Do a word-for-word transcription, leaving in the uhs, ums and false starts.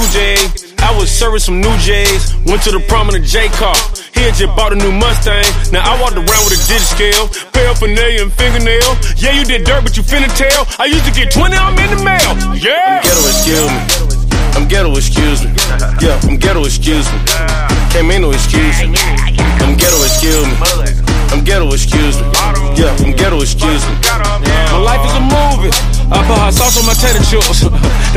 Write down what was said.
Jay. I was serving some new J's. Went to the prom in a J car. He had just bought a new Mustang. Now I walked around with a digit scale, paraphernalia and fingernail. Yeah, you did dirt, but you finna tell. I used to get twenty, I'm in the mail. Yeah. I'm ghetto, excuse me. I'm ghetto, excuse me. Yeah, I'm ghetto, excuse me. Can't make no excuse me. I'm ghetto, excuse me. I'm ghetto, excuse me. Yeah, I'm ghetto, excuse me. My life is a movie. I put hot sauce on my tater chips.